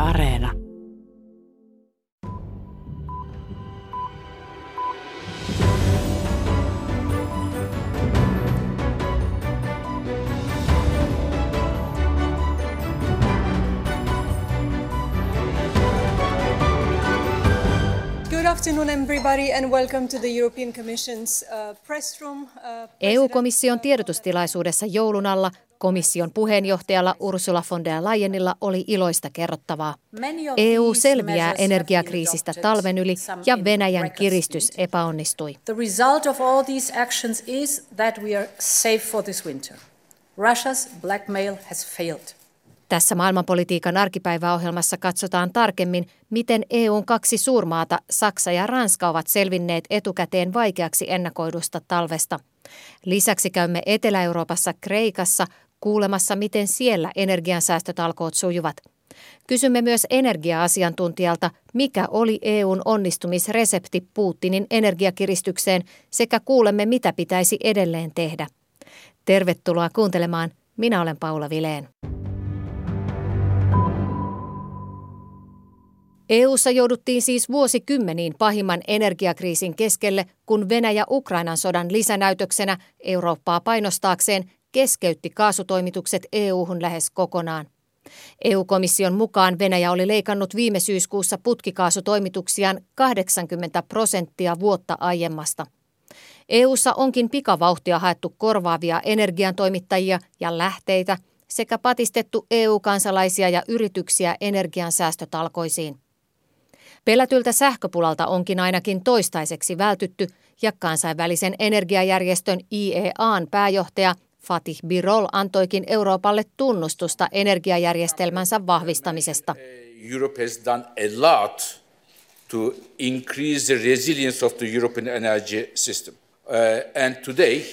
Areena. Good afternoon everybody and welcome to the European Commission's press room. EU-komission tiedotustilaisuudessa joulun alla komission puheenjohtajalla Ursula von der Leyenilla oli iloista kerrottavaa. EU selviää energiakriisistä talven yli ja Venäjän kiristys epäonnistui. The result of all these actions is that we are safe for this winter. Russia's blackmail has failed. Tässä maailmanpolitiikan arkipäiväohjelmassa katsotaan tarkemmin, miten EUn kaksi suurmaata, Saksa ja Ranska, ovat selvinneet etukäteen vaikeaksi ennakoidusta talvesta. Lisäksi käymme Etelä-Euroopassa Kreikassa kuulemassa, miten siellä energiansäästötalkoot sujuvat. Kysymme myös energia-asiantuntijalta, mikä oli EUn onnistumisresepti Putinin energiakiristykseen, sekä kuulemme, mitä pitäisi edelleen tehdä. Tervetuloa kuuntelemaan. Minä olen Paula Vilén. EU:ssa jouduttiin siis vuosikymmeniin pahimman energiakriisin keskelle, kun Venäjä Ukrainan sodan lisänäytöksenä Eurooppaa painostaakseen keskeytti kaasutoimitukset EU:hun lähes kokonaan. EU-komission mukaan Venäjä oli leikannut viime syyskuussa putkikaasutoimituksiaan 80% vuotta aiemmasta. EU:ssa onkin pikavauhtia haettu korvaavia energiantoimittajia ja lähteitä sekä patistettu EU-kansalaisia ja yrityksiä energiansäästötalkoisiin. Pelätyltä sähköpulalta onkin ainakin toistaiseksi vältytty ja kansainvälisen energiajärjestön IEA:n pääjohtaja Fatih Birol antoikin Euroopalle tunnustusta energiajärjestelmänsä vahvistamisesta. Europe has done a lot to increase the resilience of the European energy system. And today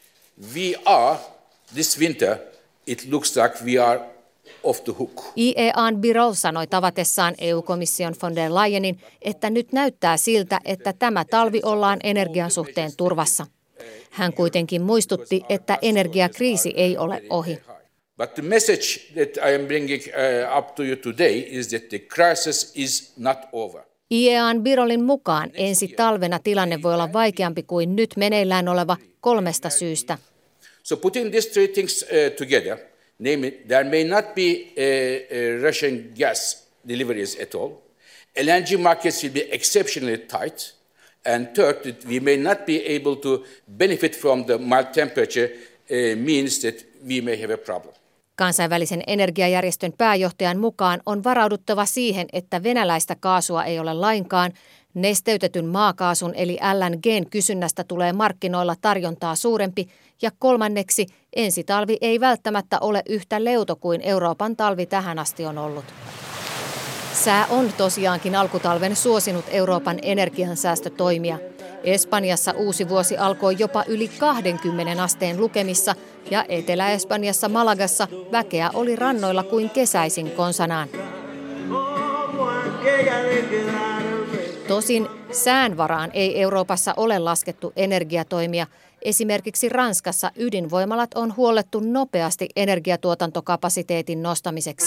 this winter, it looks like we are off the hook. IEA:n Birol sanoi tavatessaan EU-komission von der Leyenin, että nyt näyttää siltä, että tämä talvi ollaan energian suhteen turvassa. Hän kuitenkin muistutti, että energiakriisi ei ole ohi. But the message that I am bringing up to you today is that the crisis is not over. IEA:n Birolin mukaan ensi talvena tilanne voi olla vaikeampi kuin nyt meneillään oleva 3 syystä. So putting these three things together, namely, there may not be Russian gas deliveries at all. LNG markets will be exceptionally tight. And third, that we may not be able to benefit from the mild temperature means that we may have a problem. Kansainvälisen energiajärjestön pääjohtajan mukaan on varauduttava siihen, että venäläistä kaasua ei ole lainkaan. Nesteytetyn maakaasun eli LNG:n kysynnästä tulee markkinoilla tarjontaa suurempi ja kolmanneksi ensi talvi ei välttämättä ole yhtä leuto kuin Euroopan talvi tähän asti on ollut. Sää on tosiaankin alkutalven suosinut Euroopan energiansäästötoimia. Espanjassa uusi vuosi alkoi jopa yli 20 asteen lukemissa ja Etelä-Espanjassa Malagassa väkeä oli rannoilla kuin kesäisin konsanaan. Tosin sään varaan ei Euroopassa ole laskettu energiatoimia. Esimerkiksi Ranskassa ydinvoimalat on huollettu nopeasti energiatuotantokapasiteetin nostamiseksi.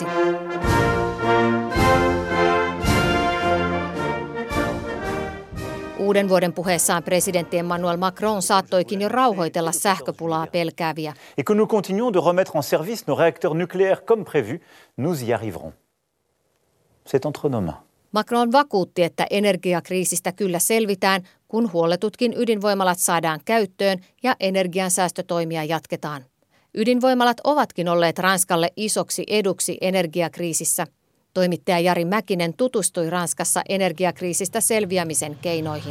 Uuden vuoden puheessaan presidentti Emmanuel Macron saattoikin jo rauhoitella sähköpulaa pelkääviä. Et que nous continuons de remettre en service nos réacteurs nucléaires comme prévu, nous y arriverons. C'est entre nos mains. Macron vakuutti, että energiakriisistä kyllä selvitään, kun huolletutkin ydinvoimalat saadaan käyttöön ja energiansäästötoimia jatketaan. Ydinvoimalat ovatkin olleet Ranskalle isoksi eduksi energiakriisissä. Toimittaja Jari Mäkinen tutustui Ranskassa energiakriisistä selviämisen keinoihin.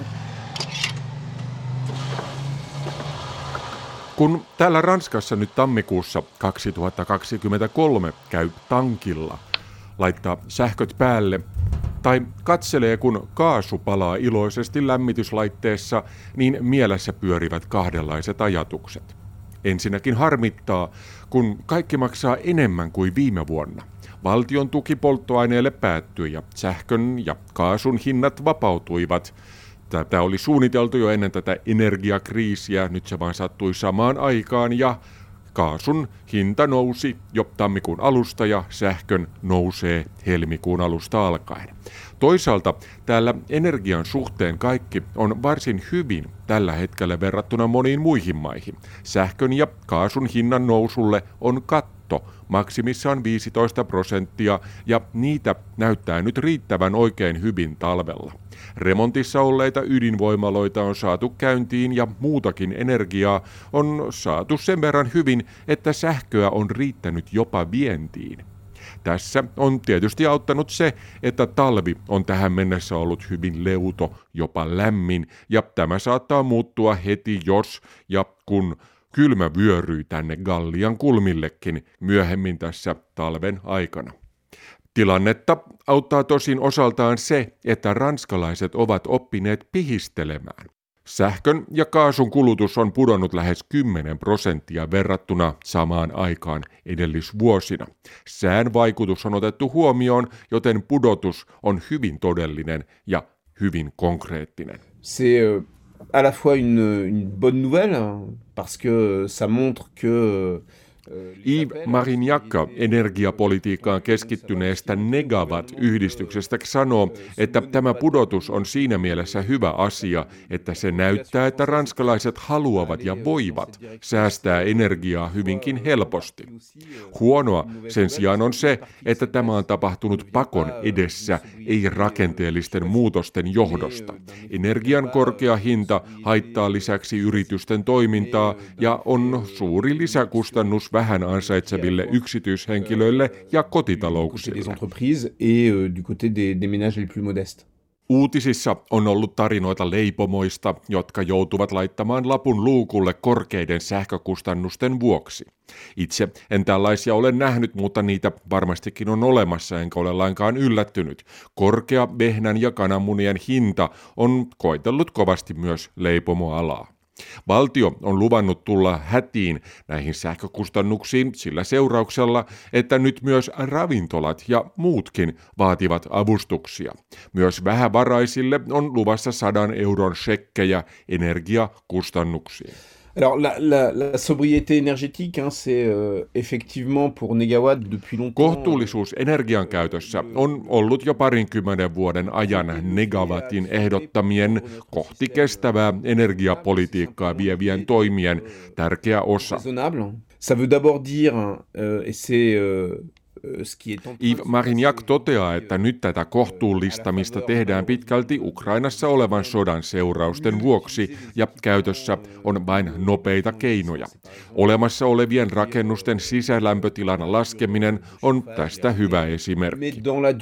Kun täällä Ranskassa nyt tammikuussa 2023 käy tankilla, laittaa sähköt päälle tai katselee, kun kaasu palaa iloisesti lämmityslaitteessa, niin mielessä pyörivät kahdenlaiset ajatukset. Ensinnäkin harmittaa, kun kaikki maksaa enemmän kuin viime vuonna. Valtion tuki polttoaineelle päättyi ja sähkön ja kaasun hinnat vapautuivat. Tätä oli suunniteltu jo ennen tätä energiakriisiä, nyt se vain sattui samaan aikaan ja kaasun hinta nousi jo tammikuun alusta ja sähkön nousee helmikuun alusta alkaen. Toisaalta täällä energian suhteen kaikki on varsin hyvin tällä hetkellä verrattuna moniin muihin maihin. Sähkön ja kaasun hinnan nousulle on katto, maksimissaan 15%, ja niitä näyttää nyt riittävän oikein hyvin talvella. Remontissa olleita ydinvoimaloita on saatu käyntiin ja muutakin energiaa on saatu sen verran hyvin, että sähköä on riittänyt jopa vientiin. Tässä on tietysti auttanut se, että talvi on tähän mennessä ollut hyvin leuto, jopa lämmin, ja tämä saattaa muuttua heti jos ja kun kylmä vyöryy tänne Gallian kulmillekin myöhemmin tässä talven aikana. Tilannetta auttaa tosin osaltaan se, että ranskalaiset ovat oppineet pihistelemään. Sähkön ja kaasun kulutus on pudonnut lähes 10% verrattuna samaan aikaan edellisvuosina. Sään vaikutus on otettu huomioon, joten pudotus on hyvin todellinen ja hyvin konkreettinen. C'est à la fois une bonne nouvelle parce que ça montre que Yves Marignac energiapolitiikkaan keskittyneestä Negawatt-yhdistyksestä sanoo, että tämä pudotus on siinä mielessä hyvä asia, että se näyttää, että ranskalaiset haluavat ja voivat säästää energiaa hyvinkin helposti. Huonoa sen sijaan on se, että tämä on tapahtunut pakon edessä, ei rakenteellisten muutosten johdosta. Energian korkea hinta haittaa lisäksi yritysten toimintaa ja on suuri lisäkustannus vähän ansaitseville yksityishenkilöille ja kotitalouksille. Uutisissa on ollut tarinoita leipomoista, jotka joutuvat laittamaan lapun luukulle korkeiden sähkökustannusten vuoksi. Itse en tällaisia ole nähnyt, mutta niitä varmastikin on olemassa, enkä ole lainkaan yllättynyt. Korkea vehnän ja kananmunien hinta on koetellut kovasti myös leipomoalaa. Valtio on luvannut tulla hätiin näihin sähkökustannuksiin sillä seurauksella, että nyt myös ravintolat ja muutkin vaativat avustuksia. Myös vähävaraisille on luvassa 100 euron shekkejä energiakustannuksiin. Alors la sobriété énergétique, c'est effectivement pour Negawatt depuis longtemps. Kohtuullisuus energian käytössä on ollut jo 20 vuoden ajan Negawattin ehdottamien kohti kestävää energiapolitiikkaa vievien toimien tärkeä osa. Ça veut d'abord dire, et c'est Yves Marignac toteaa, että nyt tätä kohtuullistamista tehdään pitkälti Ukrainassa olevan sodan seurausten vuoksi ja käytössä on vain nopeita keinoja. Olemassa olevien rakennusten sisälämpötilan laskeminen on tästä hyvä esimerkki.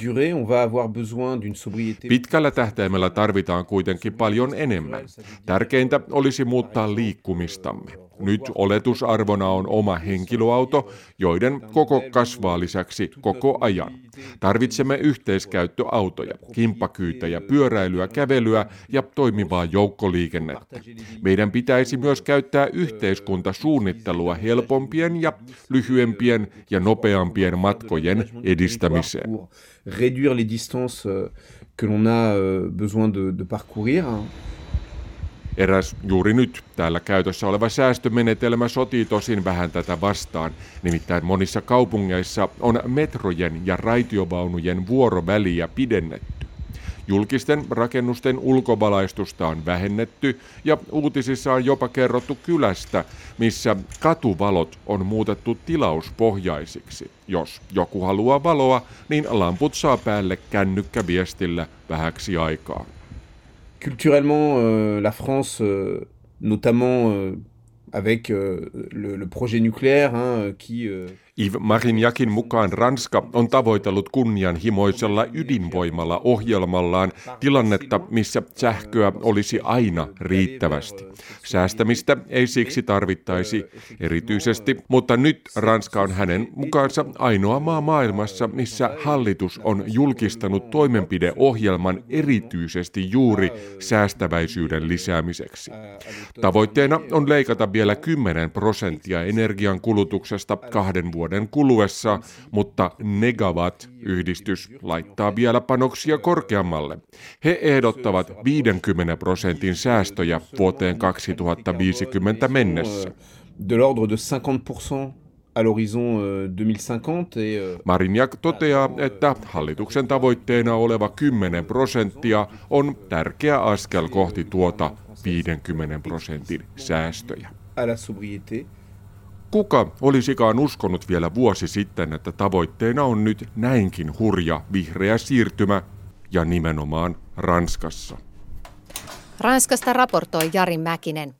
Pitkällä tähtäimellä tarvitaan kuitenkin paljon enemmän. Tärkeintä olisi muuttaa liikkumistamme. Nyt oletusarvona on oma henkilöauto, joiden koko kasvaa lisäksi koko ajan. Tarvitsemme yhteiskäyttöautoja, kimppakyytejä, pyöräilyä, kävelyä ja toimivaa joukkoliikennettä. Meidän pitäisi myös käyttää yhteiskuntasuunnittelua helpompien ja lyhyempien ja nopeampien matkojen edistämiseen. Réduire les distances que l'on a besoin de parcourir. Eräs juuri nyt täällä käytössä oleva säästömenetelmä sotii tosin vähän tätä vastaan. Nimittäin monissa kaupungeissa on metrojen ja raitiovaunujen vuoroväliä pidennetty. Julkisten rakennusten ulkovalaistusta on vähennetty ja uutisissa on jopa kerrottu kylästä, missä katuvalot on muutettu tilauspohjaisiksi. Jos joku haluaa valoa, niin lamput saa päälle kännykkäviestillä vähäksi aikaa. Culturellement, la France, notamment avec le projet nucléaire, qui... Yves Marignacin mukaan Ranska on tavoitellut kunnianhimoisella ydinvoimalla ohjelmallaan tilannetta, missä sähköä olisi aina riittävästi. Säästämistä ei siksi tarvittaisi erityisesti, mutta nyt Ranska on hänen mukaansa ainoa maa maailmassa, missä hallitus on julkistanut toimenpideohjelman erityisesti juuri säästäväisyyden lisäämiseksi. Tavoitteena on leikata vielä 10% energian kulutuksesta 2 vuoden kuluessa, mutta Negawatt-yhdistys laittaa vielä panoksia korkeammalle. He ehdottavat 50% säästöjä vuoteen 2050 mennessä. de l'ordre de 50% à l'horizon 2050. Marignac toteaa, että hallituksen tavoitteena oleva 10% on tärkeä askel kohti tuota 50% säästöjä. À la sobriété. Kuka olisikaan uskonut vielä vuosi sitten, että tavoitteena on nyt näinkin hurja vihreä siirtymä, ja nimenomaan Ranskassa. Ranskasta raportoi Jari Mäkinen.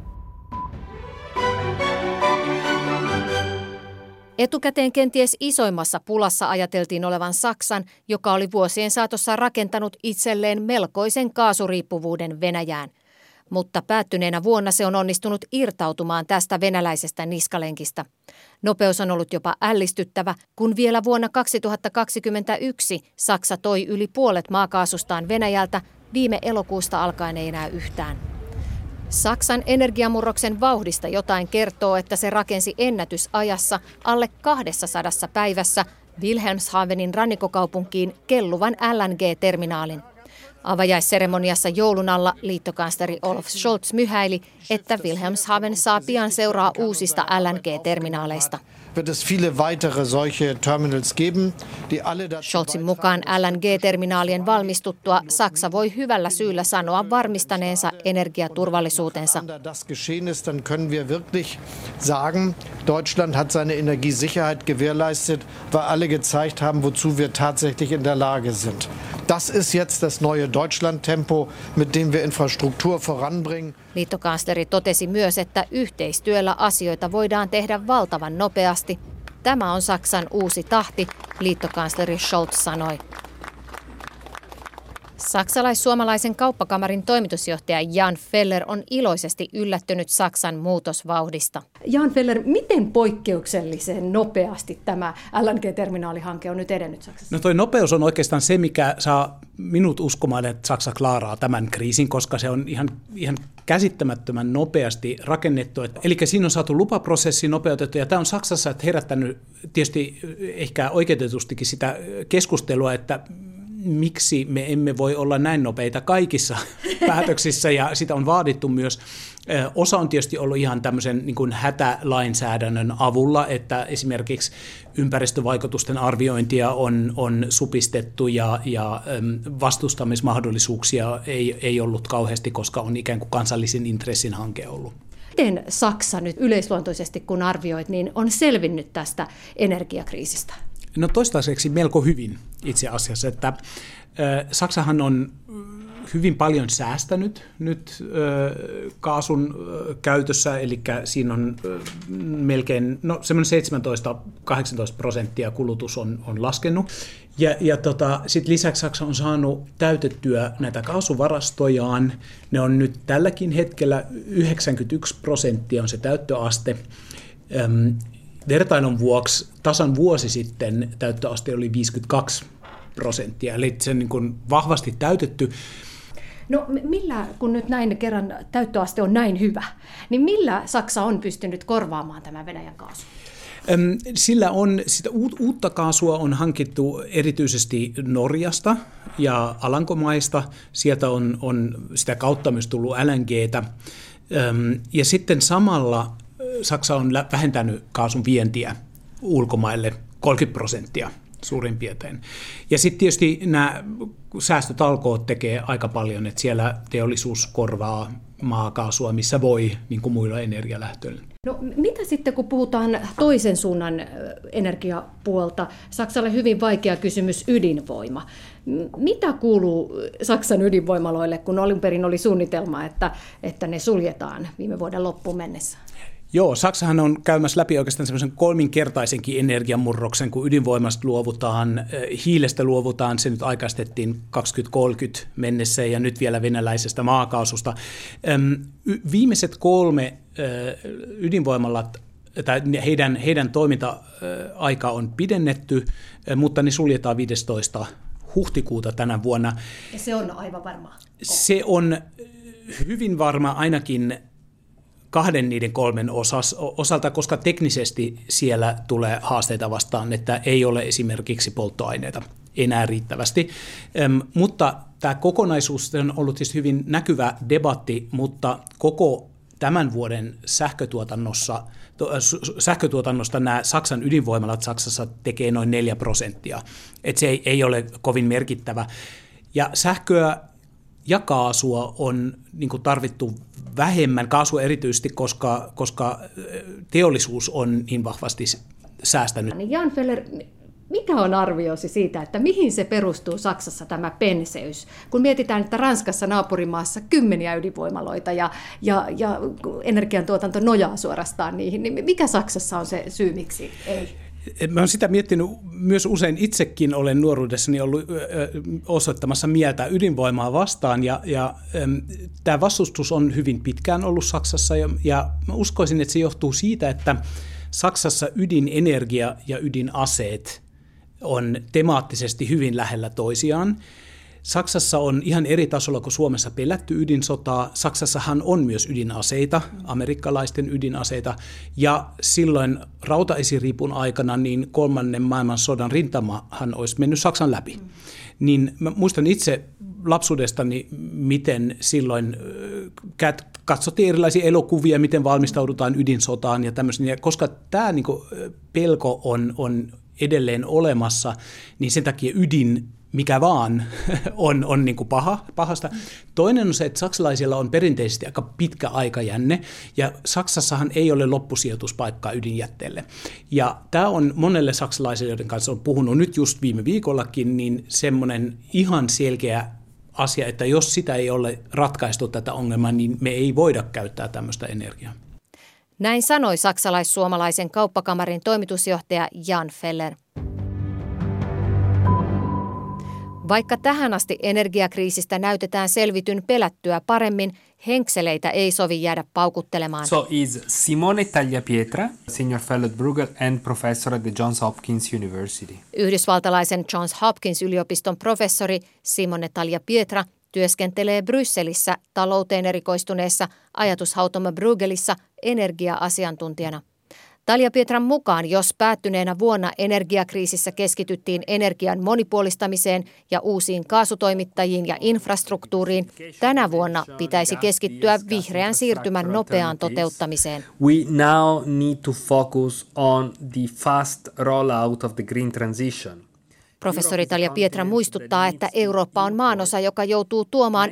Etukäteen kenties isoimmassa pulassa ajateltiin olevan Saksan, joka oli vuosien saatossa rakentanut itselleen melkoisen kaasuriippuvuuden Venäjään. Mutta päättyneenä vuonna se on onnistunut irtautumaan tästä venäläisestä niskalenkistä. Nopeus on ollut jopa ällistyttävä, kun vielä vuonna 2021 Saksa toi yli puolet maakaasustaan Venäjältä, viime elokuusta alkaen ei enää yhtään. Saksan energiamurroksen vauhdista jotain kertoo, että se rakensi ennätysajassa alle 200 päivässä Wilhelmshavenin rannikkokaupunkiin kelluvan LNG-terminaalin. Avajaisseremoniassa joulun alla liittokansleri Olaf Scholz myhäili, että Wilhelmshaven saa pian seuraa uusista LNG-terminaaleista. Scholzin mukaan LNG-terminaalien valmistuttua Saksa voi hyvällä syyllä sanoa varmistaneensa energiaturvallisuutensa. Deutschland hat seine Energiesicherheit gewährleistet, weil alle gezeigt haben, wozu wir tatsächlich in der Lage sind. Das ist jetzt das neue Deutschland-Tempo, mit dem wir Infrastruktur voranbringen. Liittokansleri totesi myös, että yhteistyöllä asioita voidaan tehdä valtavan nopeasti. Tämä on Saksan uusi tahti, liittokansleri Scholz sanoi. Saksalais-suomalaisen kauppakamarin toimitusjohtaja Jan Feller on iloisesti yllättynyt Saksan muutosvauhdista. Jan Feller, miten poikkeuksellisen nopeasti tämä LNG-terminaalihanke on nyt edennyt Saksassa? No toi nopeus on oikeastaan se, mikä saa minut uskomaan, että Saksa klaaraa tämän kriisin, koska se on ihan käsittämättömän nopeasti rakennettu. Eli siinä on saatu lupaprosessi nopeutettu, ja tämä on Saksassa herättänyt tietysti ehkä oikeutetustikin sitä keskustelua, että miksi me emme voi olla näin nopeita kaikissa päätöksissä, ja sitä on vaadittu myös. Osa on tietysti ollut ihan tämmöisen niin kuin hätälainsäädännön avulla, että esimerkiksi ympäristövaikutusten arviointia on supistettu ja vastustamismahdollisuuksia ei ollut kauheasti, koska on ikään kuin kansallisen intressin hanke ollut. Miten Saksa nyt yleisluontoisesti, kun arvioit, niin on selvinnyt tästä energiakriisistä? No toistaiseksi melko hyvin itse asiassa, että Saksahan on hyvin paljon säästänyt nyt kaasun käytössä, eli siinä on melkein semmoinen 17-18% kulutus on laskenut. Ja sitten lisäksi Saksa on saanut täytettyä näitä kaasuvarastojaan. Ne on nyt tälläkin hetkellä 91% on se täyttöaste. Vertailun vuoksi tasan vuosi sitten täyttöaste oli 52%, eli se on niin kuin vahvasti täytetty. No millä, kun nyt näin kerran täyttöaste on näin hyvä, niin millä Saksa on pystynyt korvaamaan tämän Venäjän kaasun? Sillä on sitä uutta kaasua on hankittu erityisesti Norjasta ja Alankomaista. Sieltä on sitä kautta myös tullut LNGtä. Ja sitten samalla Saksa on vähentänyt kaasun vientiä ulkomaille 30% suurin piirtein. Ja sitten tietysti nämä säästötalkoot tekee aika paljon, että siellä teollisuus korvaa maakaasua, missä voi, niin kuin muilla energialähtöillä. No mitä sitten, kun puhutaan toisen suunnan energiapuolta? Saksalle hyvin vaikea kysymys ydinvoima. Mitä kuuluu Saksan ydinvoimaloille, kun alun perin oli suunnitelma, että ne suljetaan viime vuoden loppuun mennessä? Joo, Saksahan on käymässä läpi oikeastaan semmoisen kolminkertaisenkin energiamurroksen, kun ydinvoimasta luovutaan, hiilestä luovutaan, se nyt aikaistettiin 2030 mennessä ja nyt vielä venäläisestä maakaasusta. Viimeiset 3 ydinvoimalat, tai heidän toiminta-aika on pidennetty, mutta ne suljetaan 15. huhtikuuta tänä vuonna. Ja se on aivan varma? Se on hyvin varma ainakin 2 niiden 3 osalta, koska teknisesti siellä tulee haasteita vastaan, että ei ole esimerkiksi polttoaineita enää riittävästi. Mutta tämä kokonaisuus on ollut siis hyvin näkyvä debatti, mutta koko tämän vuoden sähkötuotannosta nämä Saksan ydinvoimalat Saksassa tekee noin 4%. Että se ei ole kovin merkittävä. Ja sähköä ja kaasua on niin kuin tarvittu vähemmän, kaasua erityisesti, koska teollisuus on niin vahvasti säästänyt. Jan Feller, mikä on arviosi siitä, että mihin se perustuu Saksassa tämä penseys? Kun mietitään, että Ranskassa naapurimaassa 10 ydinvoimaloita ja energiantuotanto nojaa suorastaan niihin, niin mikä Saksassa on se syy, miksi ei? Mä olen sitä miettinyt myös usein. Itsekin olen nuoruudessani ollut osoittamassa mieltä ydinvoimaa vastaan, ja tämä vastustus on hyvin pitkään ollut Saksassa, ja mä uskoisin, että se johtuu siitä, että Saksassa ydinenergia ja ydinaseet on temaattisesti hyvin lähellä toisiaan. Saksassa on ihan eri tasolla kuin Suomessa pelätty ydinsotaa. Saksassahan on myös ydinaseita, amerikkalaisten ydinaseita, ja silloin rautaesiripun aikana niin 3. maailmansodan rintamahan olisi mennyt Saksan läpi. Niin mä muistan itse lapsuudestani, miten silloin katsottiin erilaisia elokuvia, miten valmistaudutaan ydinsotaan ja tämmöisen. Ja koska tämä niinku pelko on edelleen olemassa, niin sen takia ydin mikä vaan on niin kuin pahasta. Toinen on se, että saksalaisilla on perinteisesti aika pitkä aikajänne, ja Saksassahan ei ole loppusijoituspaikkaa ydinjätteelle. Ja tämä on monelle saksalaiselle, joiden kanssa on puhunut nyt just viime viikollakin, niin semmoinen ihan selkeä asia, että jos sitä ei ole ratkaistu tätä ongelmaa, niin me ei voida käyttää tämmöistä energiaa. Näin sanoi saksalais-suomalaisen kauppakamarin toimitusjohtaja Jan Feller. Vaikka tähän asti energiakriisistä näytetään selvityn pelättyä paremmin, henkseleitä ei sovi jäädä paukuttelemaan. So is Simone Tagliapietra, Senior Fellow at Bruegel and Professor at the Johns Hopkins University. Yhdysvaltalaisen Johns Hopkins yliopiston professori Simone Tagliapietra työskentelee Brysselissä talouteen erikoistuneessa ajatushautomo Bruegelissa energia-asiantuntijana. Tagliapietran mukaan, jos päättyneenä vuonna energiakriisissä keskityttiin energian monipuolistamiseen ja uusiin kaasutoimittajiin ja infrastruktuuriin, tänä vuonna pitäisi keskittyä vihreän siirtymän nopeaan toteuttamiseen. We now need to focus on the fast rollout of the green transition. Professori Tagliapietra muistuttaa, että Eurooppa on maanosa, joka joutuu tuomaan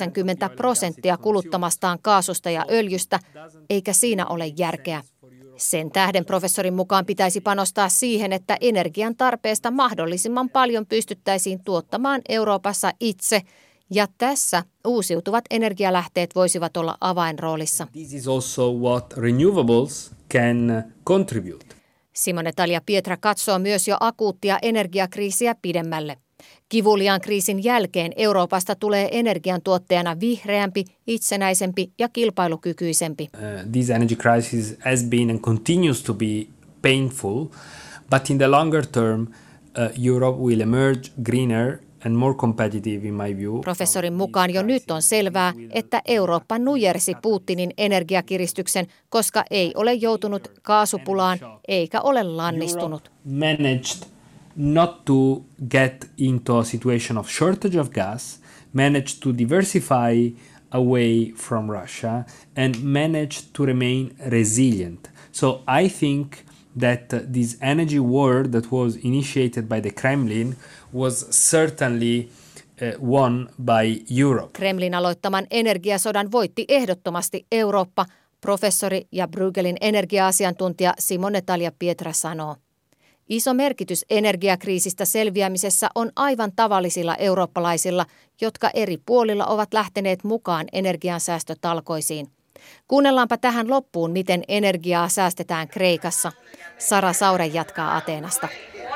90% kuluttamastaan kaasusta ja öljystä, eikä siinä ole järkeä. Sen tähden professorin mukaan pitäisi panostaa siihen, että energian tarpeesta mahdollisimman paljon pystyttäisiin tuottamaan Euroopassa itse, ja tässä uusiutuvat energialähteet voisivat olla avainroolissa. This is also what renewables can contribute. Simone Tagliapietra katsoo myös jo akuuttia energiakriisiä pidemmälle. Kivuliaan kriisin jälkeen Euroopasta tulee energiantuottajana vihreämpi, itsenäisempi ja kilpailukykyisempi. This energy crisis has been and continues to be painful, but in the longer term, Europe will emerge greener and more competitive in my view. Professorin mukaan jo nyt on selvää, että Eurooppa nujersi Putinin energiakiristyksen, koska ei ole joutunut kaasupulaan eikä ole lannistunut. Managed not to get into a situation of shortage of gas, managed to diversify away from Russia, and managed to remain resilient. So I think that this energy war that was initiated by the Kremlin was certainly won by Europe. Kremlin aloittaman energiasodan voitti ehdottomasti Eurooppa, professori ja Bruegelin energia-asiantuntija Simone Tagliapietra sanoo. Iso merkitys energiakriisistä selviämisessä on aivan tavallisilla eurooppalaisilla, jotka eri puolilla ovat lähteneet mukaan energiansäästötalkoisiin. Kuunnellaanpa tähän loppuun, miten energiaa säästetään Kreikassa. Sara Saure jatkaa Ateenasta.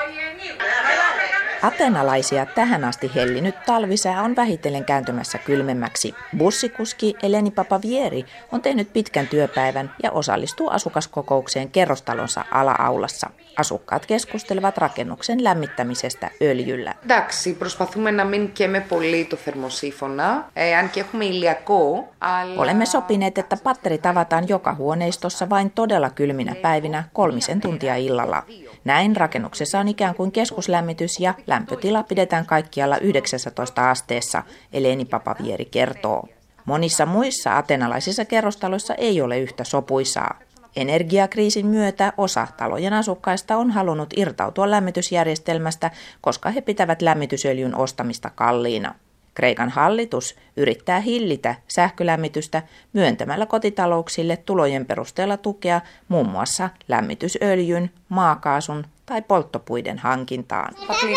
Ateenalaisia tähän asti hellinyt talvisää on vähitellen kääntymässä kylmemmäksi. Bussikuski Eleni Papavieri on tehnyt pitkän työpäivän ja osallistuu asukaskokoukseen kerrostalonsa ala-aulassa. Asukkaat keskustelevat rakennuksen lämmittämisestä öljyllä. Εντάξει, προσπαθούμε να μην καίμε πολύ το θερμοσύφωνα, αν και έχουμε ηλιακό. Olemme sopineet, että patterit avataan joka huoneistossa vain todella kylminä päivinä 3 tuntia illalla. Näin rakennuksessa on ikään kuin keskuslämmitys ja lämpötila pidetään kaikkialla 19 asteessa, Eleni Papavieri kertoo. Monissa muissa ateenalaisissa kerrostaloissa ei ole yhtä sopuisaa. Energiakriisin myötä osa talojen asukkaista on halunnut irtautua lämmitysjärjestelmästä, koska he pitävät lämmitysöljyn ostamista kalliina. Kreikan hallitus yrittää hillitä sähkölämmitystä myöntämällä kotitalouksille tulojen perusteella tukea muun muassa lämmitysöljyn, maakaasun tai polttopuiden hankintaan.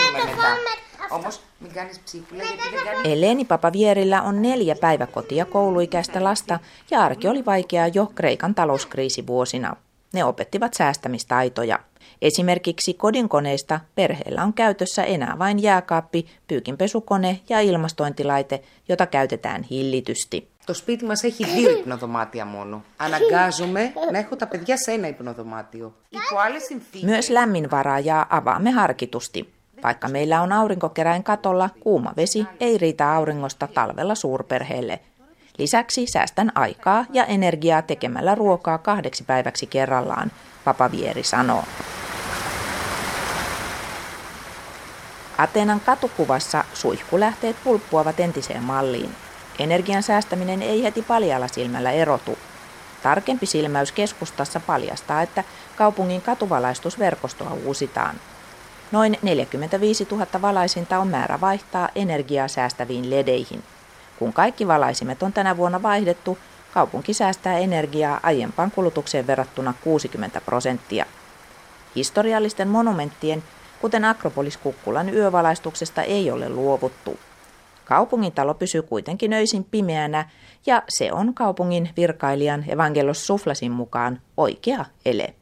Eleni Papavierillä on 4 päiväkoti- ja kouluikäistä lasta ja arki oli vaikeaa jo Kreikan talouskriisivuosina. Ne opettivat säästämistaitoja. Esimerkiksi kodinkoneista perheellä on käytössä enää vain jääkaappi, pyykinpesukone ja ilmastointilaite, jota käytetään hillitysti. Το σπίτι μας έχει 2 υπνοδωμάτια μόνο. Αναγκάζομαι να έχω τα παιδιά σε ένα υπνοδωμάτιο. Myös lämminvaraajaa avaamme harkitusti. Vaikka meillä on aurinkokeräin katolla, kuuma vesi ei riitä auringosta talvella suurperheelle. Lisäksi säästän aikaa ja energiaa tekemällä ruokaa 2 päiväksi kerrallaan, Papavieri sanoo. Ateenan katukuvassa suihkulähteet pulppuavat entiseen malliin. Energian säästäminen ei heti paljaalla silmällä erotu. Tarkempi silmäys keskustassa paljastaa, että kaupungin katuvalaistusverkostoa uusitaan. Noin 45 000 valaisinta on määrä vaihtaa energiaa säästäviin ledeihin. Kun kaikki valaisimet on tänä vuonna vaihdettu, kaupunki säästää energiaa aiempaan kulutukseen verrattuna 60%. Historiallisten monumenttien, kuten Akropolis Kukkulan yövalaistuksesta, ei ole luovuttu. Kaupungintalo pysyy kuitenkin öisin pimeänä ja se on kaupungin virkailijan Evangelos Souflasin mukaan oikea ele.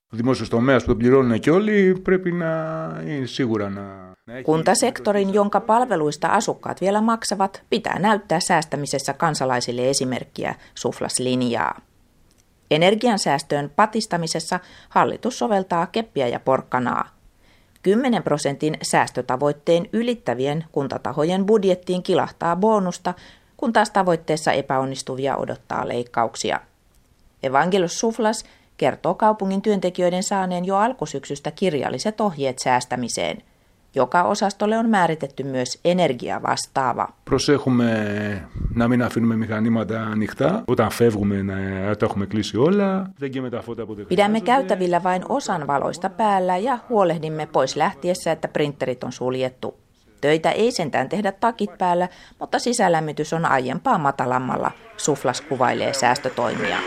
Kuntasektorin, jonka palveluista asukkaat vielä maksavat, pitää näyttää säästämisessä kansalaisille esimerkkiä, Souflas linjaa. Energiansäästöön patistamisessa hallitus soveltaa keppiä ja porkkanaa. 10% säästötavoitteen ylittävien kuntatahojen budjettiin kilahtaa bonusta, kun taas tavoitteessa epäonnistuvia odottaa leikkauksia. Evangelos Souflas kertoo kaupungin työntekijöiden saaneen jo alkusyksystä kirjalliset ohjeet säästämiseen. Joka osastolle on määritetty myös energiavastaava. Pidämme käytävillä vain osan valoista päällä ja huolehdimme pois lähtiessä, että printerit on suljettu. Töitä ei sentään tehdä takit päällä, mutta sisälämmitys on aiempaa matalammalla, Souflas kuvailee säästötoimia.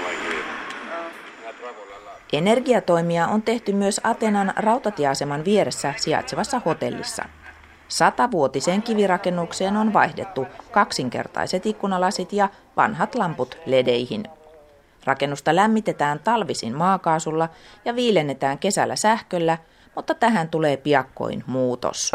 Energiatoimia on tehty myös Atenan rautatieaseman vieressä sijaitsevassa hotellissa. 100-vuotiseen kivirakennukseen on vaihdettu 2-kertaiset ikkunalasit ja vanhat lamput ledeihin. Rakennusta lämmitetään talvisin maakaasulla ja viilennetään kesällä sähköllä, mutta tähän tulee piakkoin muutos.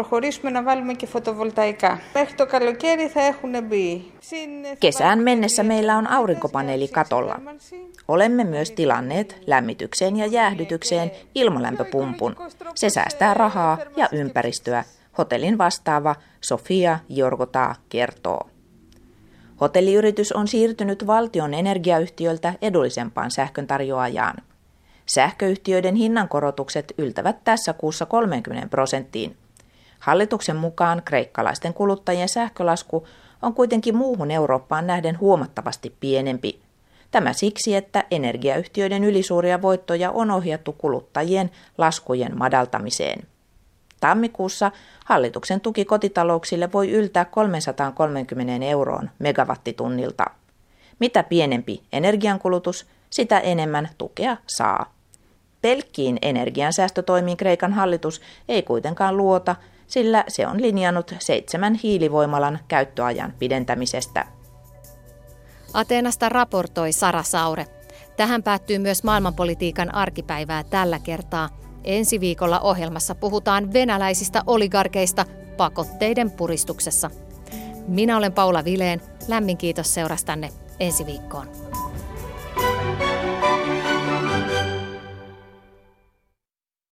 Kesään mennessä meillä on aurinkopaneeli katolla. Olemme myös tilanneet lämmitykseen ja jäähdytykseen ilmalämpöpumpun. Se säästää rahaa ja ympäristöä, hotellin vastaava Sofia Georgota kertoo. Hotelliyritys on siirtynyt valtion energiayhtiöltä edullisempaan sähköntarjoajaan. Sähköyhtiöiden hinnankorotukset yltävät tässä kuussa 30%. Hallituksen mukaan kreikkalaisten kuluttajien sähkölasku on kuitenkin muuhun Eurooppaan nähden huomattavasti pienempi. Tämä siksi, että energiayhtiöiden ylisuuria voittoja on ohjattu kuluttajien laskujen madaltamiseen. Tammikuussa hallituksen tuki kotitalouksille voi yltää 330 euroon megawattitunnilta. Mitä pienempi energiankulutus, sitä enemmän tukea saa. Pelkkiin energiansäästötoimiin Kreikan hallitus ei kuitenkaan luota, sillä se on linjannut 7 hiilivoimalan käyttöajan pidentämisestä. Ateenasta raportoi Sara Saure. Tähän päättyy myös maailmanpolitiikan arkipäivää tällä kertaa. Ensi viikolla ohjelmassa puhutaan venäläisistä oligarkeista pakotteiden puristuksessa. Minä olen Paula Vilén. Lämmin kiitos seurastanne ensi viikkoon.